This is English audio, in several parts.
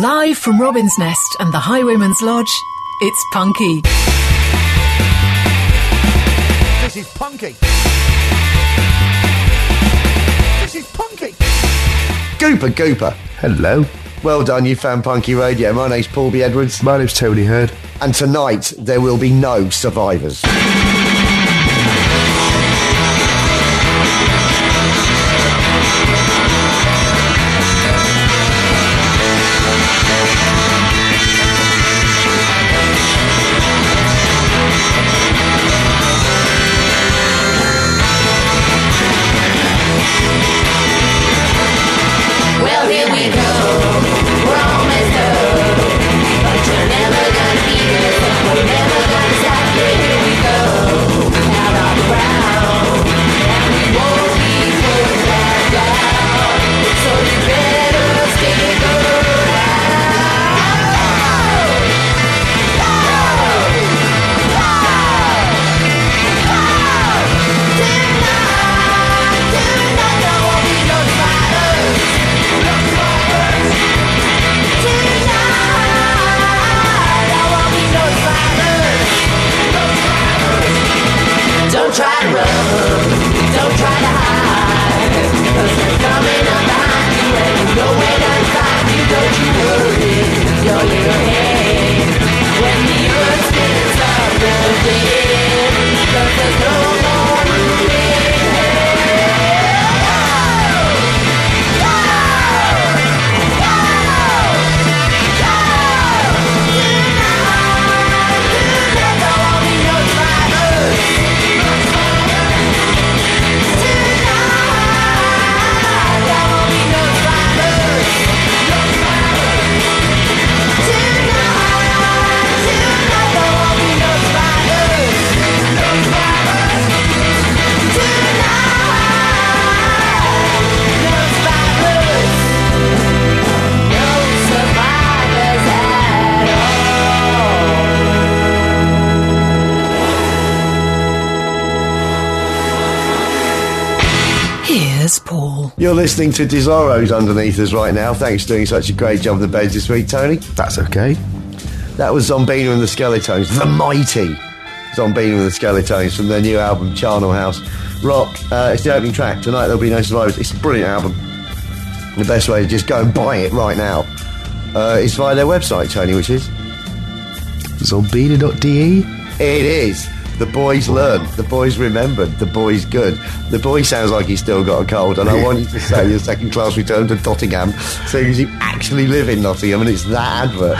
Live from Robin's Nest and the Highwayman's Lodge, it's Punky. This is Punky. This is Punky. Gooper. Hello. Well done, you found Punky Radio. My name's Paul B. Edwards. My name's Tony Hurd. And tonight, there will be no survivors. Paul. You're listening to Desaro's underneath us right now. Thanks for doing such a great job of the beds this week, Tony. That's okay. That was Zombina and the Skeletones, the mighty Zombina and the Skeletones from their new album Charnel House Rock. It's the opening track. Tonight there'll be no survivors. It's a brilliant album. The best way to just go and buy it right now is via their website, Tony, which is Zombina.de. It is. The boys learned, the boys remembered, the boys good. The boy sounds like he's still got a cold, and I want you to say your second class return to Nottingham, seeing as you actually live in Nottingham, and it's that advert.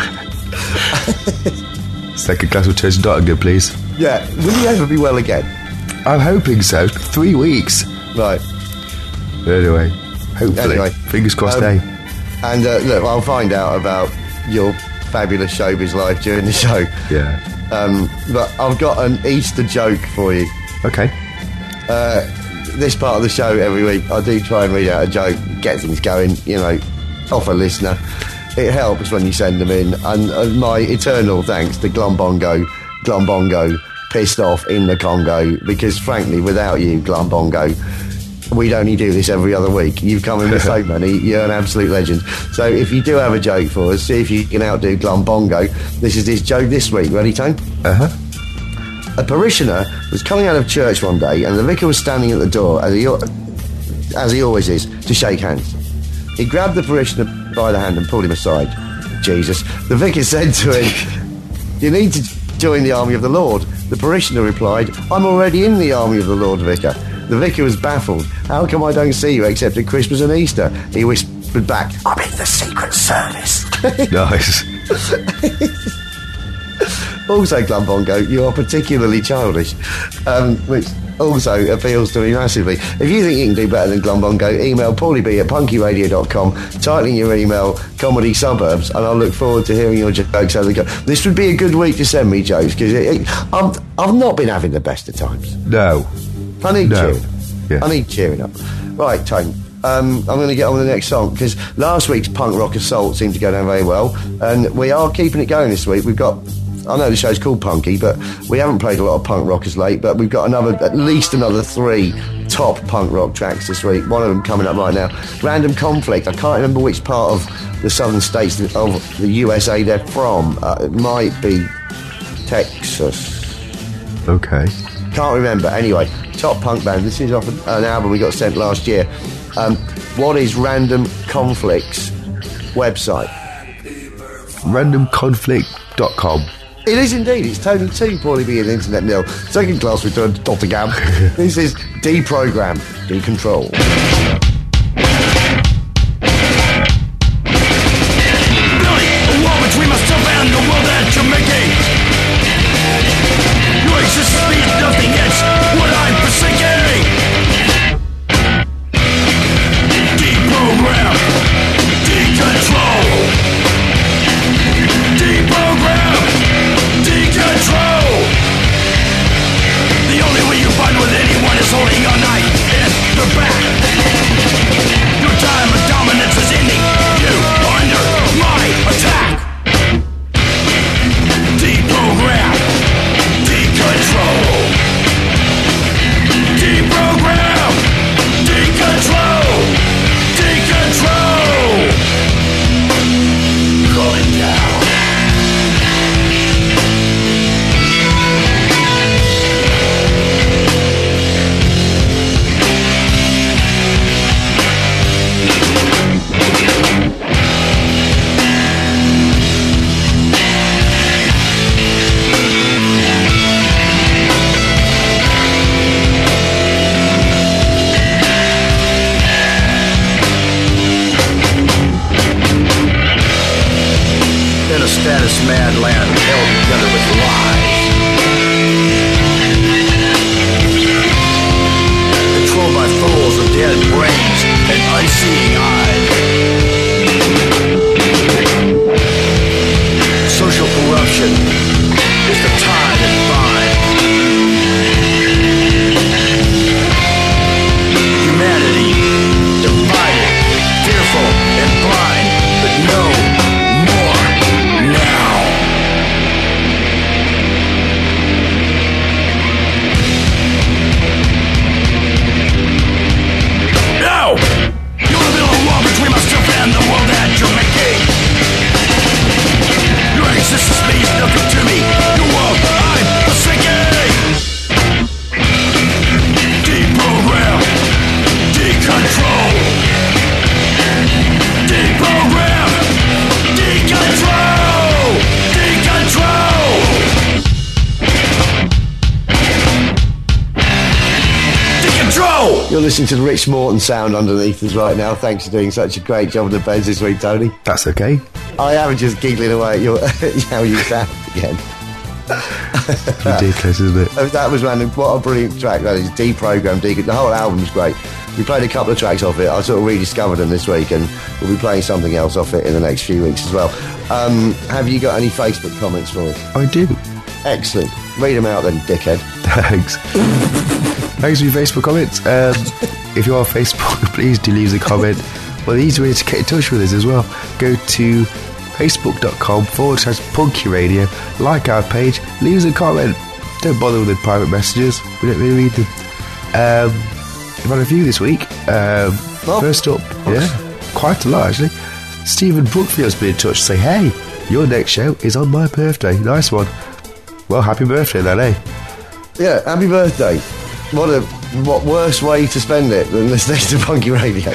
Second class return to Nottingham, please. Yeah, will you ever be well again? I'm hoping so. 3 weeks. Right. Anyway, hopefully. Anyway, fingers crossed, eh? And look, I'll find out about your fabulous showbiz life during the show. Yeah. But I've got an Easter joke for you. Okay. This part of the show every week, I do try and read out a joke, get things going, you know, off a listener. It helps when you send them in. And my eternal thanks to Glumbongo, pissed off in the Congo, because frankly, without you, Glumbongo, we'd only do this every other week. You've come in with so many. You're an absolute legend. So if you do have a joke for us, see if you can outdo Glumbongo. This is his joke this week. Ready, Tone? Uh-huh. A parishioner was coming out of church one day, and the vicar was standing at the door, as he always is, to shake hands. He grabbed the parishioner by the hand and pulled him aside. Jesus. The vicar said to him, "You need to join the army of the Lord." The parishioner replied, "I'm already in the army of the Lord, vicar." The vicar was baffled. "How come I don't see you except at Christmas and Easter?" He whispered back, "I'm in the Secret Service." Nice. Also, Glumbongo, you are particularly childish, which also appeals to me massively. If you think you can do better than Glumbongo, email paulieb@punkyradio.com, title in your email Comedy Suburbs, and I'll look forward to hearing your jokes as they go. This would be a good week to send me jokes, because I've not been having the best of times. No. I need cheering. Yes. I need cheering up. Right, Tone. I'm going to get on with the next song, because last week's Punk Rock Assault seemed to go down very well, and we are keeping it going this week. We've got, I know the show's called Punky, but we haven't played a lot of punk rockers late, but we've got at least another 3 top punk rock tracks this week. One of them coming up right now. Random Conflict. I can't remember which part of the southern states of the USA they're from. It might be Texas. Okay. Can't remember. Anyway, top punk band. This is off an album we got sent last year. What is Random Conflict's website? Randomconflict.com. It is indeed. It's Tony 2, Paulie B and Internet Nil. Second class return to Tottingham. This is Deprogram, Decontrol. Billy, a war between myself and the world that you're making. Your existence means nothing, it's what I'm forsaking. Deprogram, decontrol. Deprogram, decontrol. The only way you find with anyone is holding your knife in the back. Your time of dominance is ending. You are under my attack. Deprogram, decontrol. Deprogram, decontrol. Decontrol. Calling down. In a status mad land held together with lies, controlled by fools with dead brains and unseeing eyes. Social corruption is the tie that binds humanity, divided, fearful, and blind, but no more now. No! You're the middle of a wall between myself and the world that you're making. Your existence means nothing to me. Your world I'm forsaking. Deprogram, decontrol. Deprogram, decontrol. Decontrol. Decontrol. You're listening to the Rich Morton sound underneath us right now. Thanks for doing such a great job on the beds this week, Tony. That's okay. I am just giggling away at your how you sound again. Ridiculous, isn't it? That was random. What a brilliant track that is. Deprogram, the whole album's great. We played a couple of tracks off it. I sort of rediscovered them this week, and we'll be playing something else off it in the next few weeks as well. Have you got any Facebook comments for us? I do. Excellent. Read them out then, dickhead. Thanks. Thanks for your Facebook comments. If you're on Facebook, please do leave a comment. Well, the easy way to get in touch with us as well, go to facebook.com/Punky Radio, like our page, leave us a comment. Don't bother with the private messages, we don't really read them. We've had a few this week. First up, quite a lot actually. Stephen Brookfield's been in touch to say, hey, your next show is on my birthday. Nice one. Well, happy birthday then, eh? Yeah, happy birthday. What worse way to spend it than listening to Punky Radio?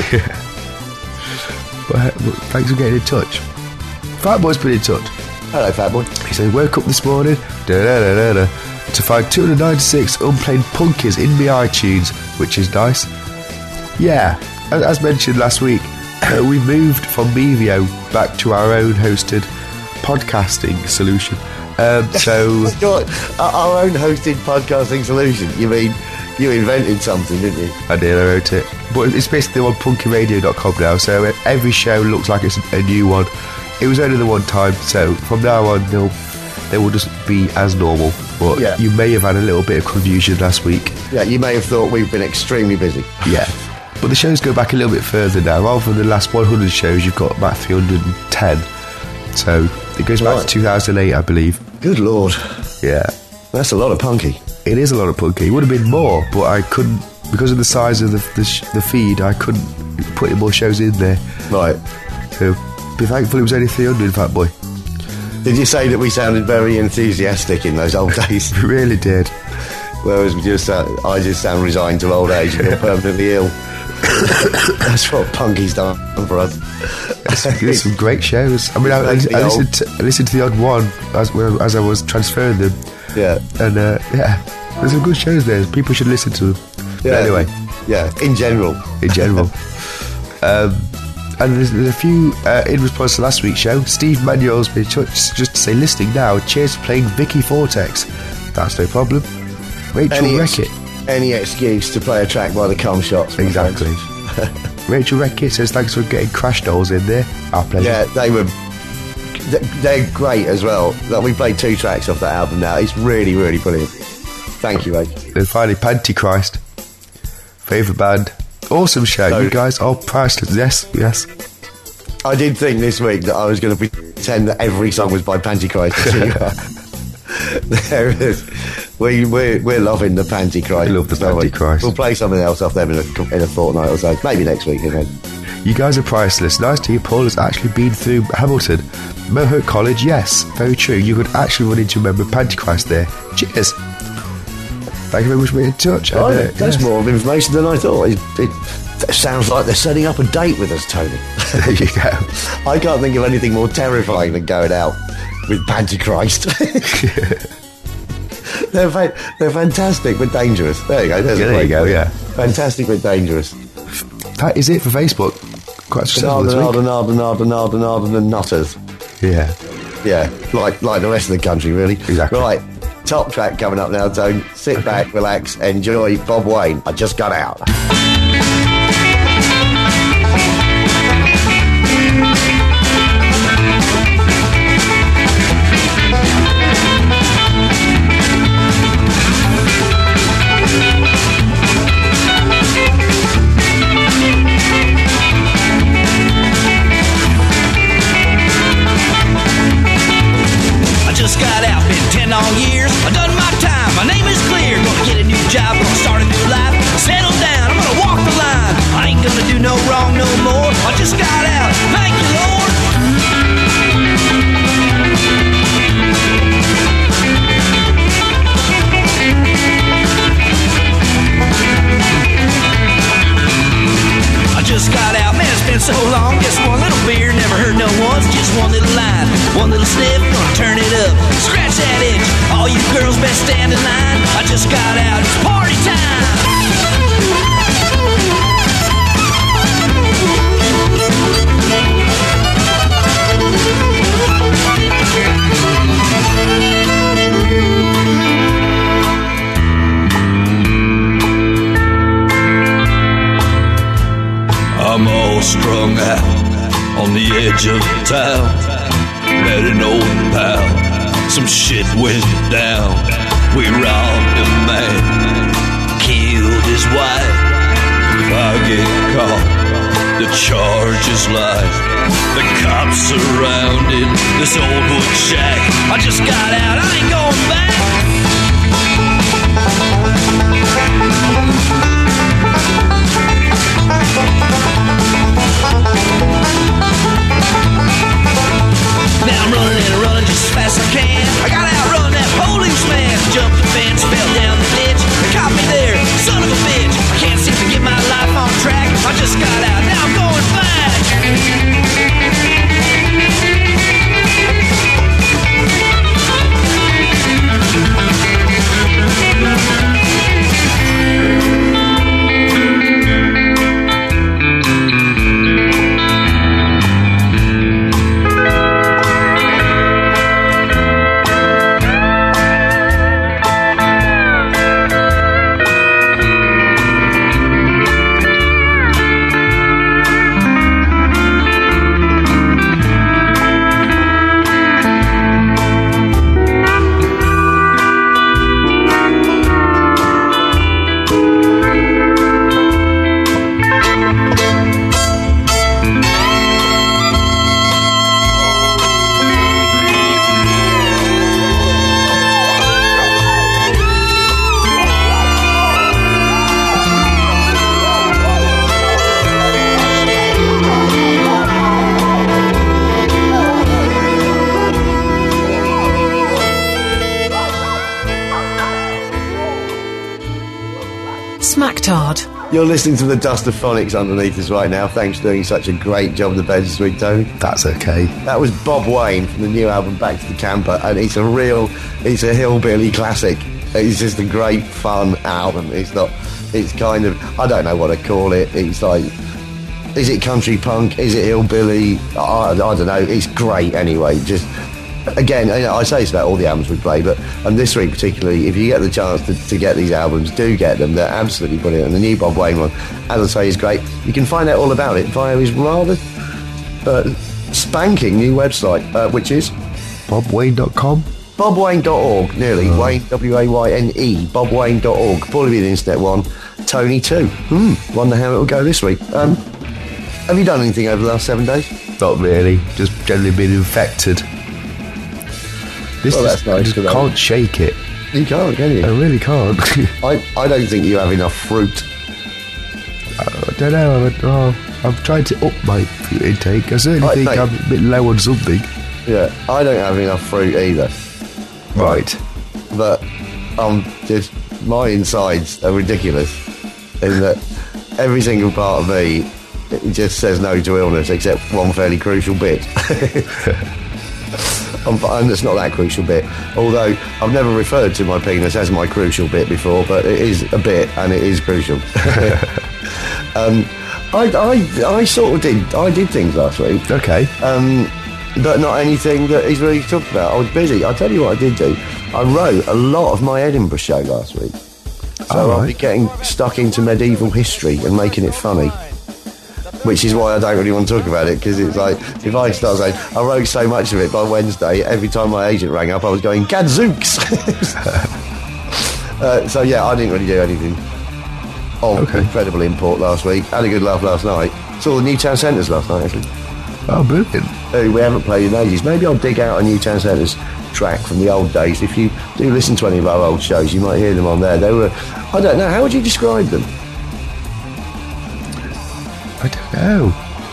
Well, thanks for getting in touch. Fatboy's been in touch. Hello, Fatboy. He said, woke up this morning to find 296 unplayed punkies in my iTunes, which is nice. Yeah, as mentioned last week, we moved from Mevio back to our own hosted podcasting solution. So our own hosted podcasting solution. You mean you invented something, didn't you? I did, I wrote it. But it's basically on punkyradio.com now, so every show looks like it's a new one. It was only the one time, so from now on they will just be as normal. But yeah, you may have had a little bit of confusion last week. Yeah, you may have thought we've been extremely busy. Yeah. But the shows go back a little bit further now. Rather than the last 100 shows, you've got about 310. So it goes back to 2008, I believe. Good Lord. Yeah. That's a lot of punky. It is a lot of punky. It would have been more, but I couldn't, because of the size of the feed, I couldn't put any more shows in there. Right. So Be thankful it was only 300, Fat Boy. Did you say that we sounded very enthusiastic in those old days? We really did. Whereas I just sound resigned to old age and feel permanently ill. That's what Punky's done for us. There's some great shows. I mean, I listened to the odd one as I was transferring them. Yeah. And there's some good shows there. People should listen to them. Yeah. But anyway. Yeah, in general. And there's a few in response to last week's show. Steve Manuel's been in touch just to say, listening now, cheers for playing Vicky Vortex. That's no problem. Rachel Reckitt. Any excuse to play a track by the Cum Shots. Exactly. Rachel Reckitt says, thanks for getting Crash Dolls in there. Our pleasure. Yeah, they're great as well. Like, we played 2 tracks off that album now. It's really, really brilliant. Thank you, Rachel. And finally, Pantychrist. Favourite band. Awesome show. So, you guys are priceless. Yes. I did think this week that I was going to pretend that every song was by Pantychrist. There it is. We're loving the Pantychrist. I love the Pantychrist. We'll play something else off them in a fortnight or so. Maybe next week again. You guys are priceless. Nice to hear Paul has actually been through Hamilton. Mohawk College, yes. Very true. You could actually run into a member of Pantychrist there. Cheers. Thank you very much for being in touch. That's more information than I thought. It sounds like they're setting up a date with us, Tony. There you go. I can't think of anything more terrifying than going out with Pantychrist. They're fantastic but dangerous. There you go. There you go, yeah. Fantastic but dangerous. That is it for Facebook. Quite successful this week. Nutters. Yeah. Yeah, like the rest of the country, really. Exactly. Right, top track coming up now, Tone. Sit back, relax, enjoy Bob Wayne. I Just Got Out. Just got out, been 10 long years. I done my time, my name is clear. Gonna get a new job, gonna start a new life. Settle down, I'm gonna walk the line. I ain't gonna do no wrong no more. I just got out, thank you, Lord. I just got out, man, it's been so long. Just one little beer, never heard no one's. Just one little line, one little sniff, gonna turn it up. Scratch that itch, all you girls best stand in line. I just got out, it's party time. I'm all strung out on the edge of town. Met an old pal, some shit went down. We robbed a man, killed his wife. If I get caught, the charge is life. The cops surrounded this old wood shack. I just got out, I ain't going back. Now I'm running and running just as fast as I can. I gotta outrun that policeman. Jumped the fence, fell down the ditch. They caught me there, son of a bitch. I can't seem to get my life on track. I just got out, now I'm going back. Smacktard. You're listening to the Dust of Phonics underneath us right now. Thanks for doing such a great job of the bed this week, Tony. That's okay. That was Bob Wayne from the new album Back to the Camper, and it's a hillbilly classic. It's just a great fun album. It's kind of, I don't know what to call it. It's like, is it country punk? Is it hillbilly? I don't know. It's great anyway. Just, again, I say it's about all the albums we play, and this week particularly, if you get the chance to get these albums, do get them. They're absolutely brilliant. And the new Bob Wayne one, as I say, is great. You can find out all about it via his rather spanking new website, which is BobWayne.com. BobWayne.org, nearly. Wayne, W-A-Y-N-E, BobWayne.org. Probably be the internet one. Tony too. Wonder how it'll go this week. Have you done anything over the last 7 days? Not really. Just generally been infected. That's nice. I just can't shake it. You can't, can you? I really can't. I don't think you have enough fruit. I don't know. I've tried to up my fruit intake. I certainly think mate, I'm a bit low on something. Yeah, I don't have enough fruit either. Right. But my insides are ridiculous in that every single part of me, it just says no to illness except one fairly crucial bit. And it's not that crucial bit, although I've never referred to my penis as my crucial bit before, but it is a bit and it is crucial. I did things last week. Okay. But not anything that he's really talked about. I was busy. I'll tell you what I did do. I wrote a lot of my Edinburgh show last week. So I'll be getting stuck into medieval history and making it funny. Which is why I don't really want to talk about it, because it's like, if I start saying, I wrote so much of it by Wednesday, every time my agent rang up, I was going, gadzooks! So yeah, I didn't really do anything of incredible import last week. Had a good laugh last night. Saw the Newtown Centres last night, actually. Oh, brilliant. We haven't played in ages. Maybe I'll dig out a Newtown Centres track from the old days. If you do listen to any of our old shows, you might hear them on there. They were, I don't know, how would you describe them? I don't know.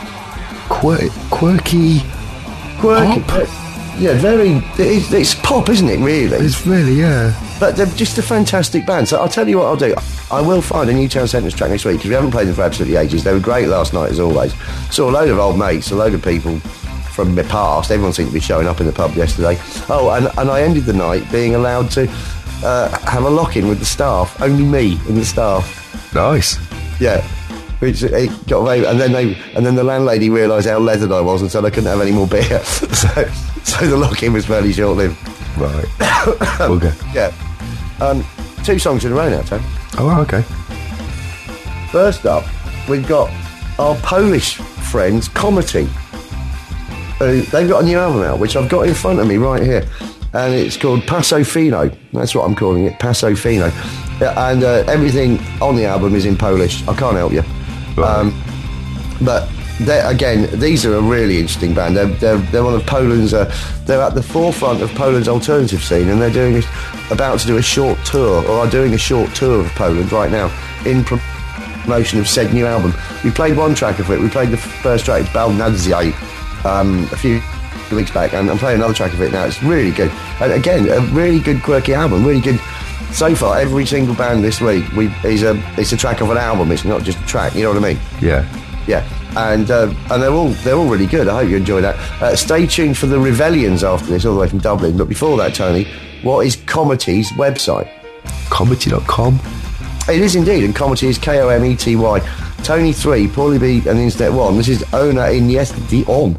Quirky. Pop. Yeah, very. It's pop, isn't it? Really. It's really, yeah. But they're just a fantastic band. So I'll tell you what I'll do. I will find a Newtown Centres track next week, because we haven't played them for absolutely ages. They were great last night, as always. Saw a load of old mates, a load of people from the past. Everyone seemed to be showing up in the pub yesterday. Oh, and I ended the night being allowed to have a lock-in with the staff. Only me and the staff. Nice. Yeah. Which it got away, and then the landlady realised how leathered I was and said I couldn't have any more beer. so the lock-in was fairly short-lived. Right. Okay. Yeah. 2 songs in a row now, Tom. Oh, okay. First up, we've got our Polish friends, Komety. They've got a new album out, which I've got in front of me right here, and it's called Paso Fino. That's what I'm calling it, Paso Fino. And everything on the album is in Polish. I can't help you. Right. But again, these are a really interesting band. They're one of Poland's. They're at the forefront of Poland's alternative scene, and they're about to do a short tour, or are doing a short tour of Poland right now in promotion of said new album. We played one track of it. We played the first track, Balnadziej, a few weeks back, and I'm playing another track of it now. It's really good. And again, a really good quirky album. Really good. So far, every single band this week it's a track of an album. It's not just a track. You know what I mean? Yeah. Yeah. And they're all really good. I hope you enjoy that. Stay tuned for the Rebellions after this, all the way from Dublin. But before that, Tony, what is Komety's website? Komety.com. It is indeed, and Komety is Komety. Tony 3, Paulie B, and Internet 1. This is Ona Iniesta On.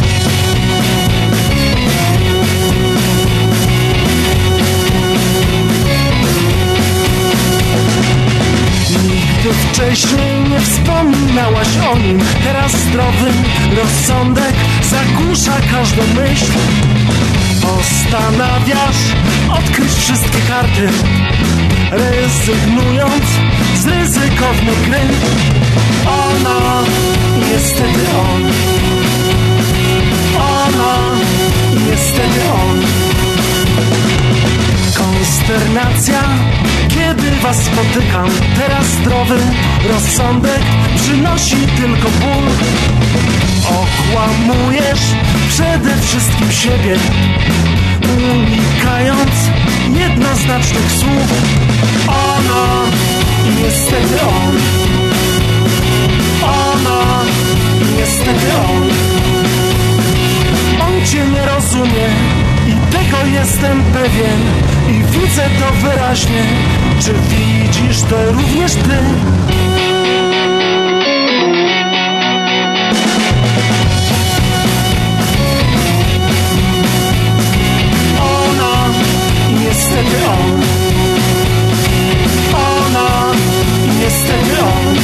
Wcześniej nie wspominałaś o nim. Teraz zdrowy rozsądek zagłusza każdą myśl. Postanawiasz odkryć wszystkie karty, rezygnując z ryzykownej gry. Ona, niestety on. Ona, niestety on. Konsternacja, kiedy was spotykam. Teraz zdrowy rozsądek przynosi tylko ból. Okłamujesz przede wszystkim siebie, unikając jednoznacznych słów. Ona, niestety on. Ona, niestety on. On cię nie rozumie i tego jestem pewien. I widzę to wyraźnie. Czy widzisz to również ty? Ona, niestety on. Ona, niestety on.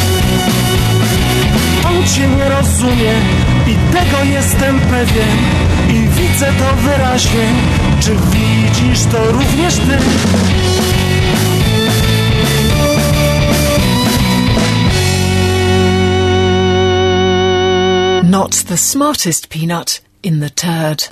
On cię nie rozumie i tego jestem pewien. I widzę to wyraźnie. Czy widzisz to również ty? Not the smartest peanut in the turd.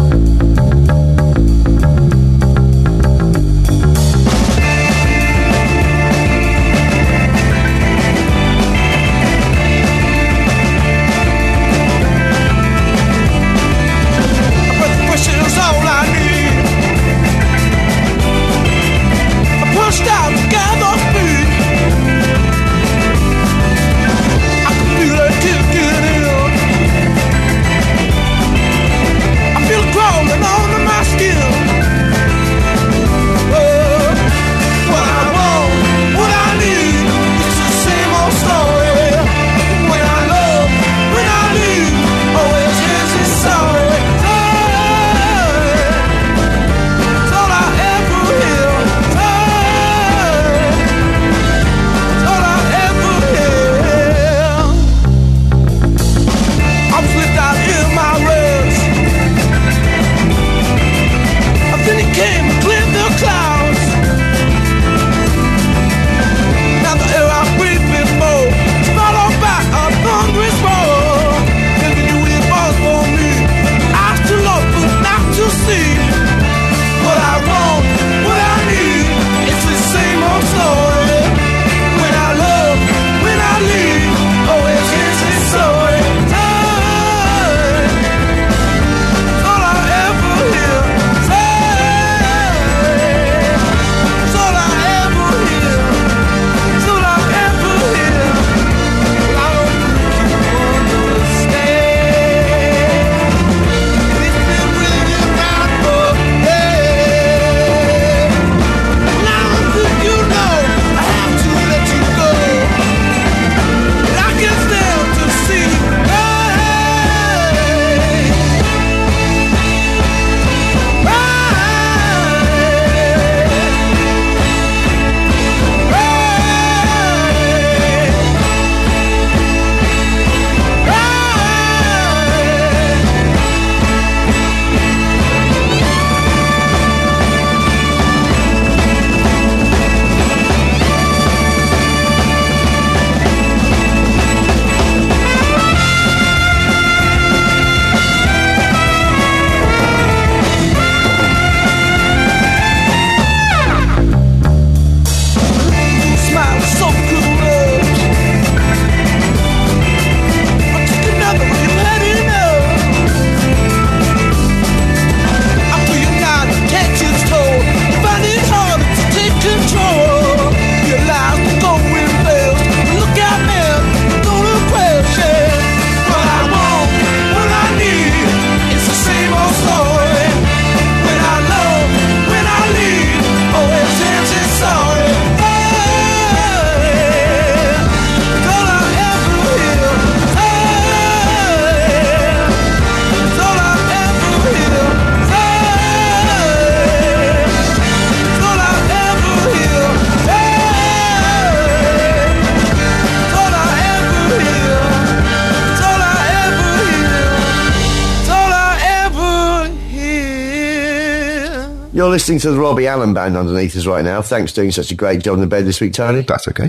You're listening to the Robbie Allen Band underneath us right now. Thanks for doing such a great job in the bed this week, Tony. That's okay.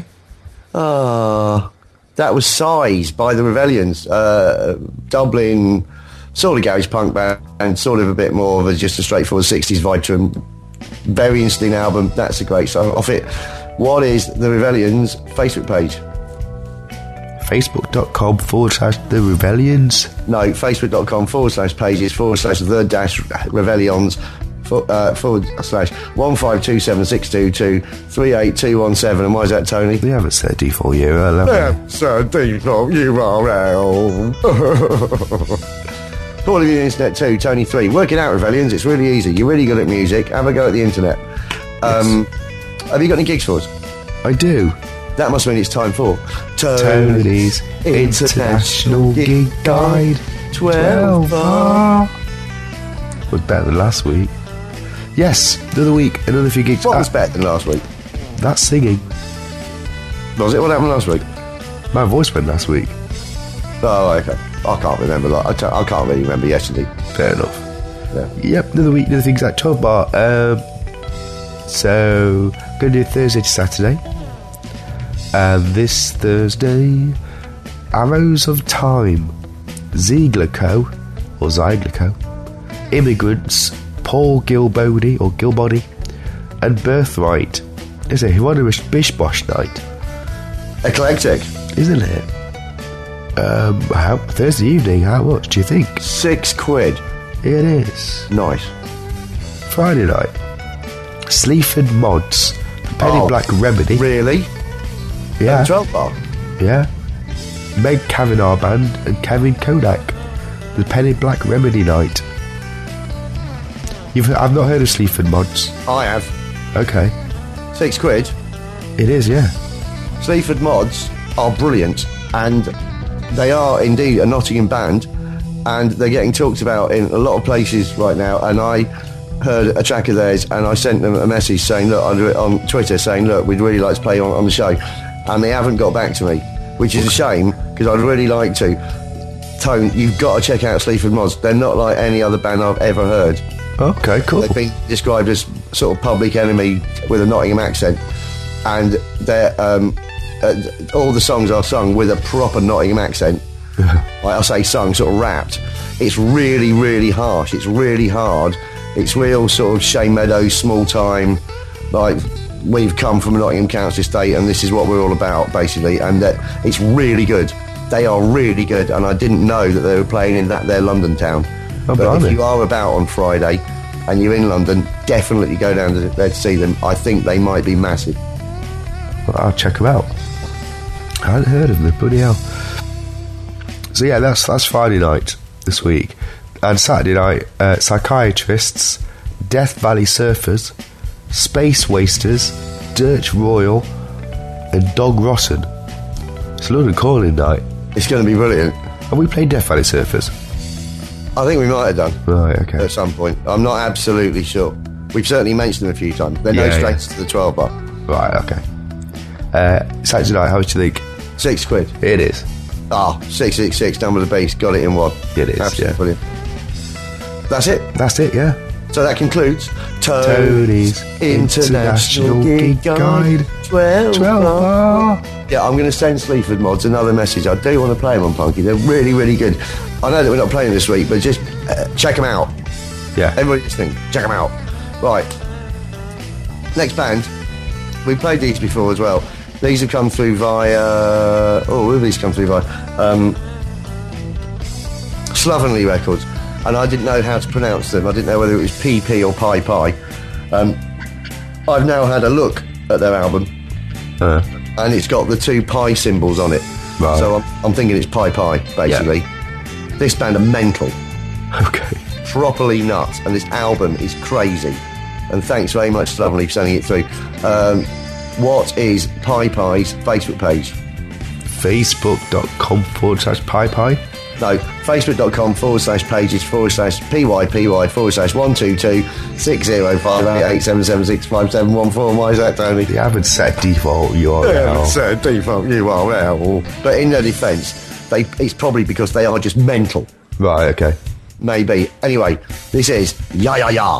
That was Size by the Rebellions. Dublin, sort of garage punk band, and sort of a bit more of just a straightforward 60s vibe to them. Very interesting album. That's a great song off it. What is the Rebellions Facebook page? Facebook.com/The Rebellions. No, Facebook.com/pages/the-Rebellions /1527622382217. And why is that, Tony? We haven't said default URL, have we? So default URL. Calling the internet too, Tony 3. Working out rebellions, it's really easy. You're really good at music. Have a go at the internet. Have you got any gigs for us? I do. That must mean it's time for Tony's International Gig Guide 12 bar. Was better than last week. Yes, another week, another few gigs. What was better than last week? That's singing. Was it? What happened last week? My voice went last week. Oh, okay. I can't remember. I can't really remember yesterday. Fair enough. Yeah. Yep, another week, another things at 12 bar. So, going to do Thursday to Saturday. And this Thursday, Arrows of Time, Ziegler Co. or Ziegler Co. Immigrants, Paul Gilbody, and Birthright. Is it? What a bish bosh night. Eclectic. Isn't it? Thursday evening, how much do you think? £6. It is. Nice. Friday night, Sleaford Mods, Penny Black Remedy. Really? Yeah. 12 bar? Yeah. Meg Kavanagh Band and Kevin Kodak. The Penny Black Remedy night. I've not heard of Sleaford Mods. I have. Okay. £6. It is, yeah. Sleaford Mods are brilliant, and they are indeed a Nottingham band, and they're getting talked about in a lot of places right now. And I heard a track of theirs, and I sent them a message saying, look, on Twitter saying, look, we'd really like to play on the show, and they haven't got back to me, which is a shame, because I'd really like to. Tone, you've got to check out Sleaford Mods. They're not like any other band I've ever heard. Okay, cool. They've been described as sort of Public Enemy with a Nottingham accent, and they're all the songs are sung with a proper Nottingham accent. Like I say, sung, sort of rapped. It's really, really harsh. It's really hard. It's real sort of Shane Meadows, small time. Like, we've come from a Nottingham council estate, and this is what we're all about, basically. And it's really good. They are really good, and I didn't know that they were playing in their London town. Oh, but blimey. if you are about on Friday and you're in London, definitely go down there to see them. I think they might be massive. Well, I'll check them out. I hadn't heard of them, bloody hell. So yeah, that's Friday night this week. And Saturday night, Psychiatrists, Death Valley Surfers, Space Wasters, Dirge Royal, and Dog Rotten. It's London Calling night. It's going to be brilliant. Have we played Death Valley Surfers? I think we might have done. Right, okay. At some point. I'm not absolutely sure. We've certainly mentioned them a few times. They're no strangers to the 12 bar. Right, okay. Saturday night, how much do you think? £6. It is. 666, number of the beast, got it in one. It is, absolutely yeah. brilliant. That's it. That's it, yeah. So that concludes Tony's International Gig Guide 12 bar. Yeah, I'm going to send Sleaford Mods another message. I do want to play them on Punky. They're really, really good. I know that we're not playing this week, but just check them out. Yeah. Everybody listening, check them out. Right. Next band. We played these before as well. These have come through via... who have these come through via? Slovenly Records. And I didn't know how to pronounce them. I didn't know whether it was PP or Pi Pi. I've now had a look at their album, and it's got the two pi symbols on it. Right. So I'm thinking it's Pi Pi, basically. Yeah. This band are mental. Okay. Properly nuts. And this album is crazy. And thanks very much, Slovenly, for sending it through. What is Pi Pi's Facebook page? Facebook.com/Pi Pi. No, facebook.com/PYPY/122-6058877657141. Why is that, Tony? You haven't set default URL. They haven't set default URL. But in their defence, it's probably because they are just mental. Right, okay. Maybe. Anyway, this is Ya Ya Ya.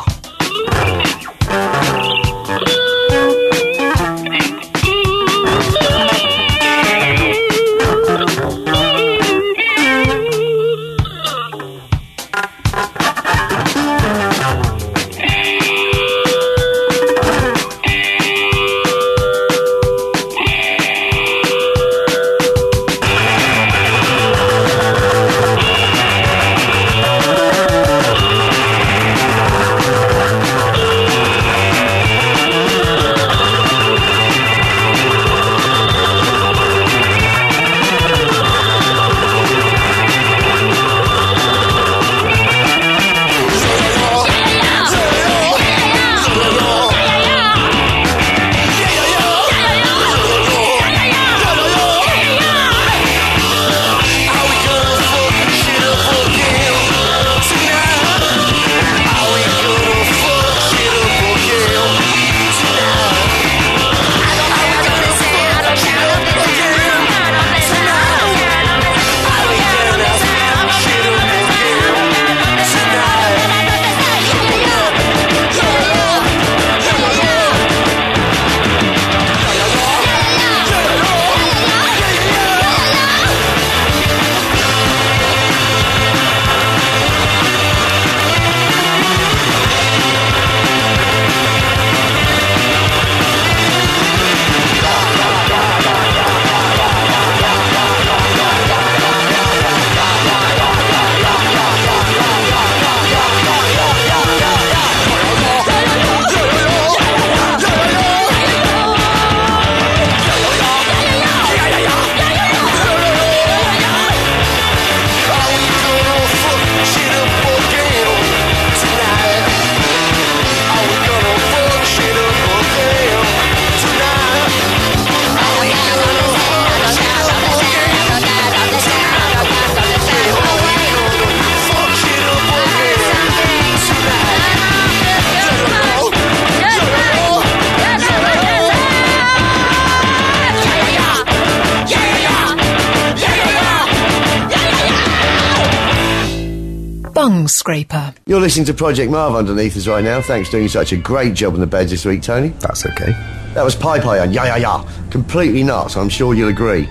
tongue scraper. You're listening to Project Marv underneath us right now. Thanks for doing such a great job on the beds this week, Tony. That's okay. That was Pai Pai and Ya. Completely nuts, I'm sure you'll agree.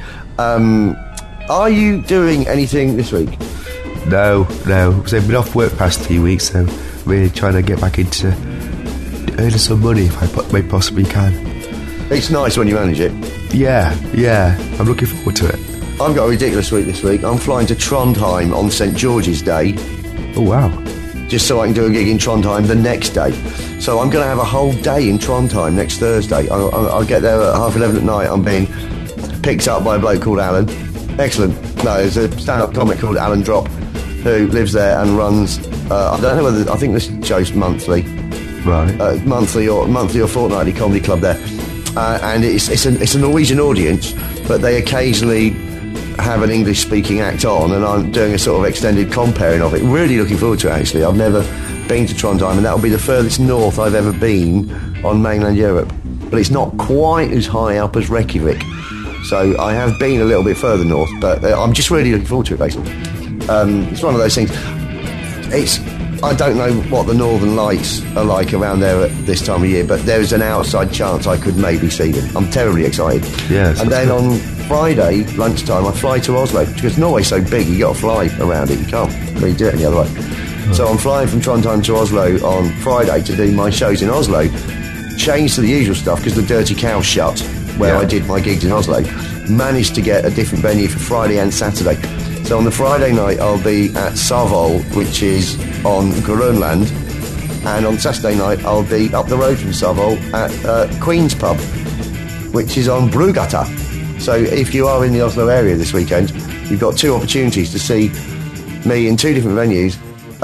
Are you doing anything this week? No. So I've been off work past 2 weeks, so really trying to get back into earning some money if I possibly can. It's nice when you manage it. Yeah. I'm looking forward to it. I've got a ridiculous week this week. I'm flying to Trondheim on St George's Day. Oh, wow. Just so I can do a gig in Trondheim the next day. So I'm going to have a whole day in Trondheim next Thursday. I'll get there at 11:30 at night. I'm being picked up by a bloke called Alan. Excellent. No, there's a stand-up comic called Alan Drop who lives there and runs, I don't know whether, I think this show's monthly. Right. Monthly or fortnightly comedy club there. And it's a Norwegian audience, but they occasionally have an English-speaking act on, and I'm doing a sort of extended comparing of it. Really looking forward to it, actually. I've never been to Trondheim, and that'll be the furthest north I've ever been on mainland Europe. But it's not quite as high up as Reykjavik. So I have been a little bit further north, but I'm just really looking forward to it, basically. It's one of those things. I don't know what the Northern Lights are like around there at this time of year, but there's an outside chance I could maybe see them. I'm terribly excited. Yes. And then on Friday lunchtime, I fly to Oslo because Norway's so big. You got to fly around it. You can't really do it any other way. So I'm flying from Trondheim to Oslo on Friday to do my shows in Oslo. Changed to the usual stuff because the Dirty Cow shut where I did my gigs in Oslo. Managed to get a different venue for Friday and Saturday. So on the Friday night, I'll be at Savol, which is on Grönland, and on Saturday night, I'll be up the road from Savol at Queen's Pub, which is on Brugata. So if you are in the Oslo area this weekend, you've got two opportunities to see me in two different venues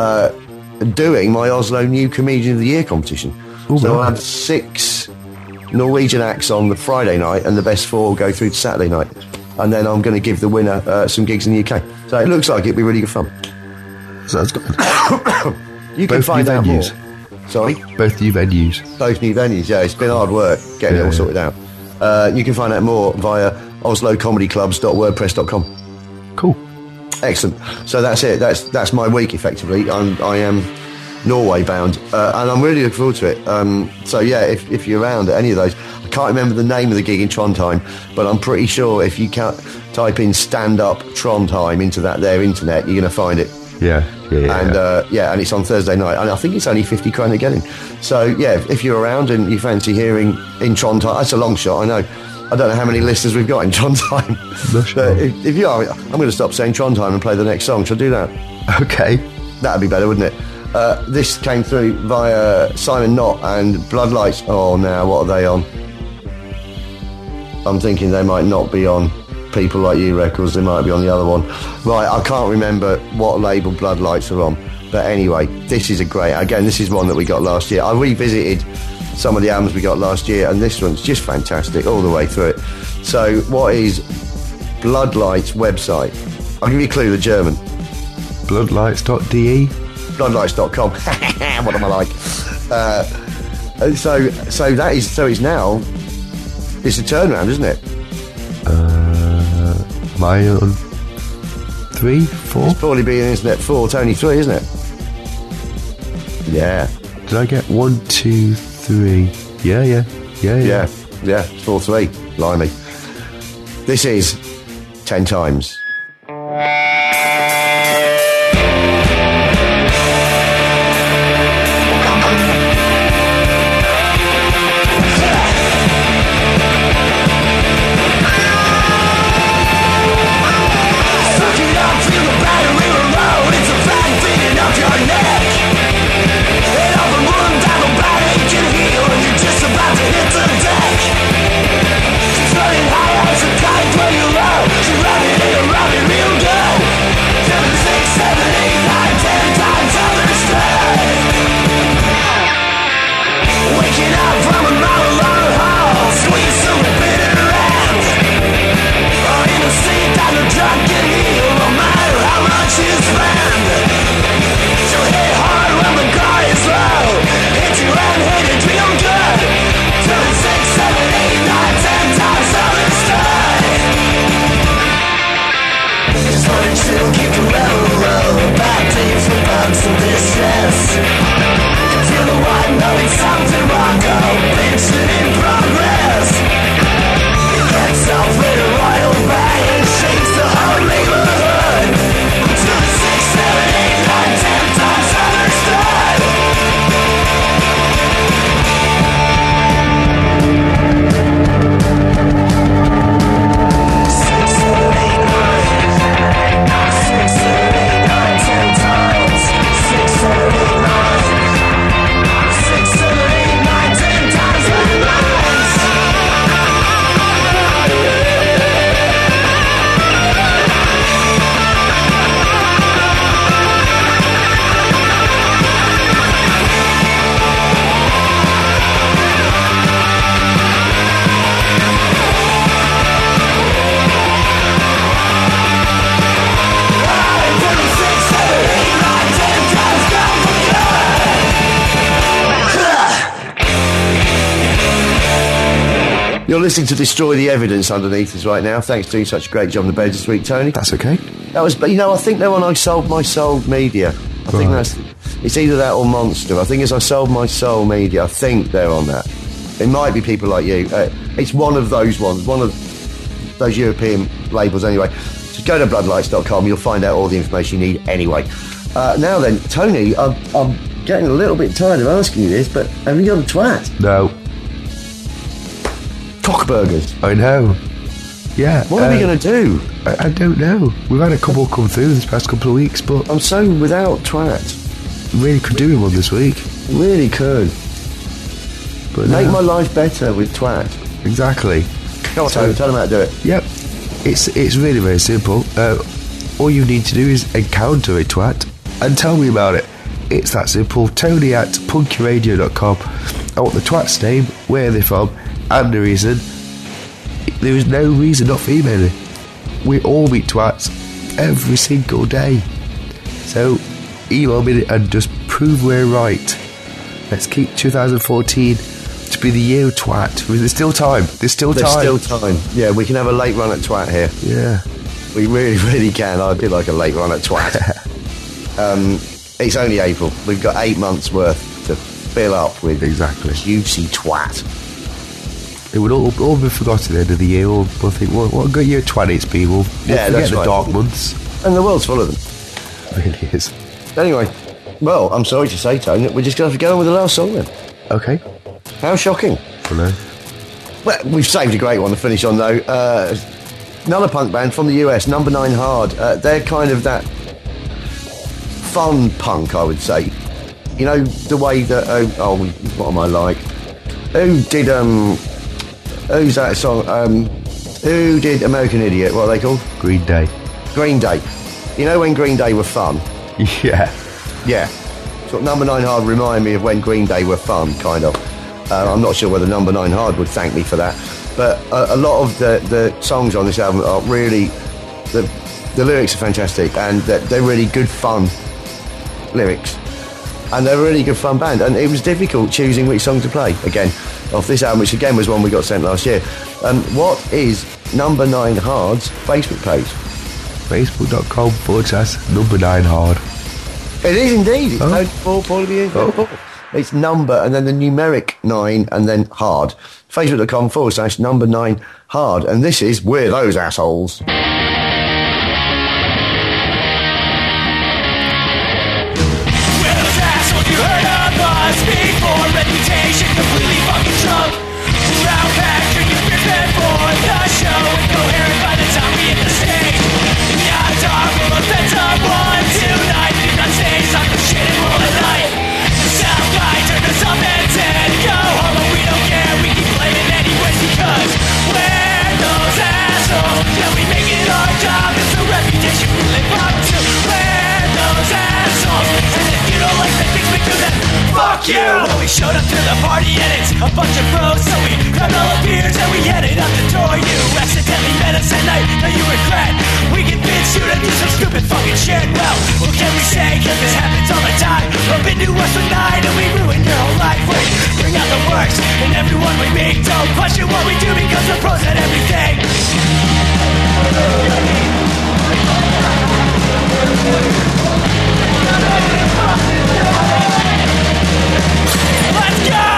doing my Oslo New Comedian of the Year competition. Ooh, so wow. I'll have 6 Norwegian acts on the Friday night, and the best 4 go through to Saturday night. And then I'm going to give the winner some gigs in the UK. So it looks like it'd be really good fun. Sounds good. You can Both find new out more. venues. Sorry? Both new venues. Both new venues, yeah. It's been hard work getting it all sorted out. You can find out more via oslocomedyclubs.wordpress.com. Cool. Excellent. So that's it. That's my week, effectively. I am Norway bound, and I'm really looking forward to it. So yeah, if you're around at any of those, I can't remember the name of the gig in Trondheim, but I'm pretty sure if you type in stand-up Trondheim into their internet, you're going to find it. Yeah. And and it's on Thursday night, and I think it's only 50 krona to get in. So yeah, if you're around and you fancy hearing in Trondheim, that's a long shot, I know. I don't know how many listeners we've got in Trondheim. Sure. But if you are, I'm going to stop saying Trondheim and play the next song. Shall I do that? Okay. That'd be better, wouldn't it? This came through via Simon Knott and Bloodlights. Oh, now what are they on? I'm thinking they might not be on People Like You Records. They might be on the other one. Right, I can't remember what label Bloodlights are on. But anyway, this is this is one that we got last year. I revisited some of the albums we got last year, and this one's just fantastic all the way through it. So what is Bloodlights' website? I'll give you a clue, the German. Bloodlights.de. Bloodlights.com. What am I like? So it's now, it's a turnaround, isn't it? Am I on 3, 4? It's probably been Internet 4, it's only 3, isn't it? Yeah. Did I get 1, 2, 3? Yeah. Yeah, it's 4-3. Blimey. This is 10 Times. Running around You're listening to Destroy the Evidence underneath us right now. Thanks for doing such a great job on the bed this week, Tony. That's okay. That was, you know, I think they're on I Sold My Soul Media. I think it's either that or Monster. I think it's I Sold My Soul Media. I think they're on that. It might be people like you. It's one of those ones, one of those European labels anyway. Just go to bloodlights.com. You'll find out all the information you need anyway. Now then, Tony, I'm getting a little bit tired of asking you this, but have you got a twat? No. Cockburgers. I know. Yeah. What are we going to do? I don't know. We've had a couple come through this past couple of weeks, but I'm so without twat. Really could do with one this week. Really could. But make my life better with twat. Exactly. Come on, Tony, tell them how to do it. Yep. It's really very simple. All you need to do is encounter a twat and tell me about it. It's that simple. Tony at punkyradio.com. I want the twat's name, where they're from, and the reason. There is no reason not for emailing. We all meet twats every single day. So email me and just prove we're right. Let's keep 2014 to be the year of twat. There's still time. There's still time. Yeah, we can have a late run at twat here. Yeah. We really, really can. I do like a late run at twat. It's only April. We've got 8 months worth to fill up with juicy twat. It would all be forgotten at the end of the year. We'll think, what a good year of twat it's been. We'll forget that's the right. dark months. And the world's full of them. It really is. Anyway, well, I'm sorry to say, Tony, we're just going to have to go on with the last song then. Okay. How shocking. I know. Well, we've saved a great one to finish on, though. Another punk band from the US, Number 9 Hard. They're kind of that fun punk, I would say. You know, the way that... what am I like? Who did... who's that song? Who did American Idiot? What are they called? Green Day. Green Day. You know when Green Day were fun? Yeah. Yeah. So Number 9 Hard remind me of when Green Day were fun, kind of. I'm not sure whether Number 9 Hard would thank me for that. But a lot of the songs on this album are really... The lyrics are fantastic, and they're really good fun lyrics. And they're a really good fun band. And it was difficult choosing which song to play, again, off this album, which again was one we got sent last year. What is Number 9 Hard's Facebook page? Facebook.com/Number 9 Hard. It is indeed. It's code for Paul of the Year. It's number and then the numeric 9 and then hard. Facebook.com/Number 9 Hard. And this is We're Those Assholes. You heard of us before, reputation completely fucking drunk. Round back, drinking beers before the show, incoherent by the time we hit the stage. Yeah, dog, we'll offend someone tonight. Get on stage, talk the shit and roll the night. The sound guy turned us up and said, go home, but we don't care, we keep playing anyways because we're those assholes. Yeah, we make it our job, it's a reputation we live up to. We're those assholes, and if you don't like the things we do, then fuck you! Well, we showed up to the party and it's a bunch of bros, so we grabbed all the beers and we headed out the door. You accidentally met us at night, now you regret. We convinced you to do some stupid fucking shit. Well, what can we say, cause this happens all the time. Bump into us one night and we ruin your whole life. We bring out the works in everyone we meet. Don't question what we do because we're pros at everything. Let's go!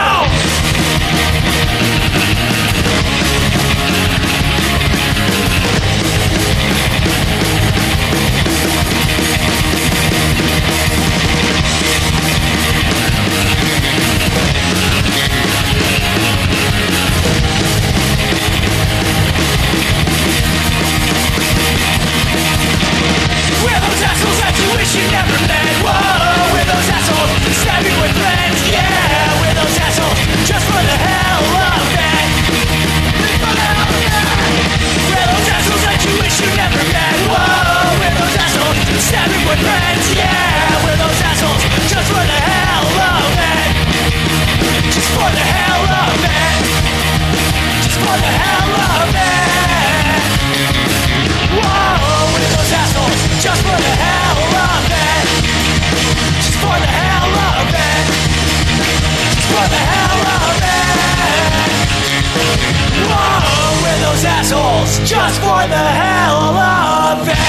those assholes just for the hell of it.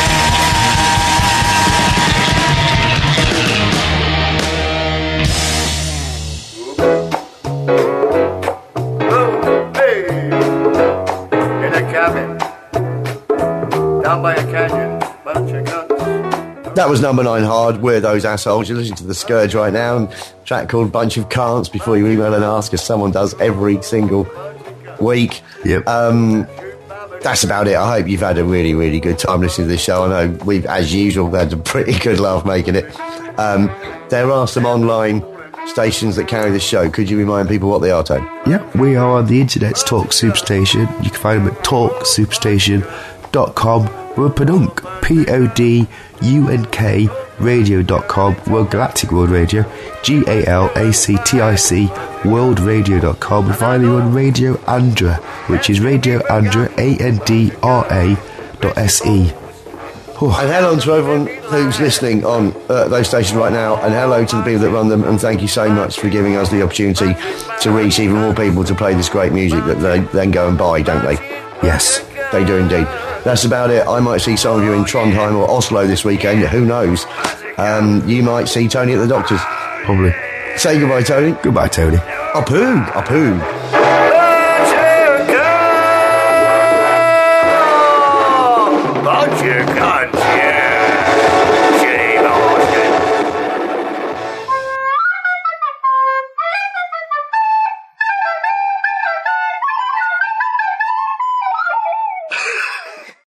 In a cabin, down by a canyon, bunch of guns. That was number 9 Hard, We're Those Assholes. You're listening to The Scourge right now, and a track called Bunch of Cants before you email and ask, as someone does every single week. Yep. That's about it. I hope you've had a really, really good time listening to this show. I know we've, as usual, had a pretty good laugh making it. There are some online stations that carry this show. Could you remind people what they are, Tony? Yeah, we are on the internet's Talk Superstation. You can find them at talksuperstation.com. We're Podunk, PODUNK radio.com. We're Galactic World Radio, GALACTIC worldradio.com. And finally we're on Radio Andra, which is Radio Andra, ANDRA.SE. And hello to everyone who's listening on those stations right now, and hello to the people that run them, and thank you so much for giving us the opportunity to reach even more people to play this great music that they then go and buy, don't they? Yes, they do indeed. That's about it. I might see some of you in Trondheim or Oslo this weekend, who knows. You might see Tony at the doctor's. Probably. Say goodbye, Tony. Goodbye, Tony. Apoo, apoo.